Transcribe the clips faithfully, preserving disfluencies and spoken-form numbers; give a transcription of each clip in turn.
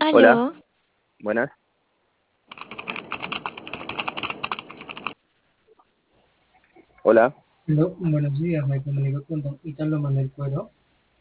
Hola, Aló, buenas. Hola, Aló, buenos días, me comunico con don Ítalo Manuel Cuero.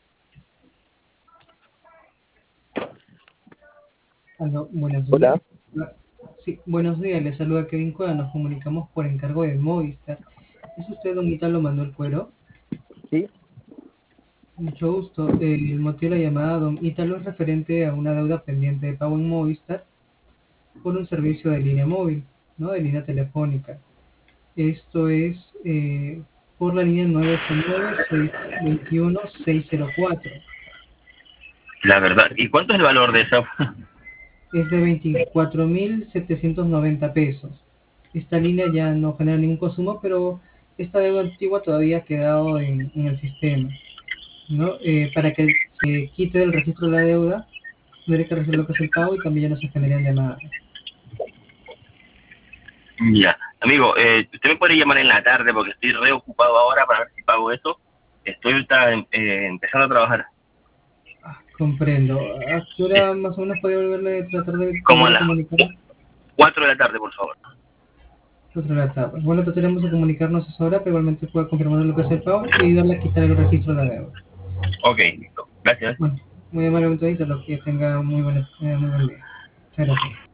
Aló, buenos hola. días. Ah, Sí, buenos días, le saluda Kevin Cueva, nos comunicamos por encargo de Movistar. ¿Es usted don Ítalo Manuel Cuero? Sí, Mucho gusto. Eh, el motivo de la llamada, don Ítalo, es referente a una deuda pendiente de pago en Movistar por un servicio de línea móvil, ¿no? De línea telefónica. Esto es eh, por la línea nueve ocho nueve, seis dos uno, seis cero cuatro. La verdad. ¿Y cuánto es el valor de esa? Es de veinticuatro mil setecientos noventa pesos. Esta línea ya no genera ningún consumo, pero esta deuda antigua todavía ha quedado en, en el sistema, ¿no? Eh, para que se quite del registro de la deuda, tendré que realizar lo que es el pago y también ya no se generan llamadas. Ya. Amigo, eh, usted me puede llamar en la tarde porque estoy reocupado ahora para ver si pago eso. Estoy ahorita eh, empezando a trabajar. Ah, comprendo. ¿A qué Es hora más o menos podría volverle, tratar de como a volver a las comunicarme? cuatro de la tarde, por favor. Cuatro de la tarde. Bueno, trataremos de comunicarnos a esa hora, pero igualmente pueda confirmar lo que es el pago y ayudarle a quitar el registro de la deuda. Ok, listo. Gracias. Bueno, muy amablemente, lo que tenga muy buen, eh, muy buen día. Muchas gracias.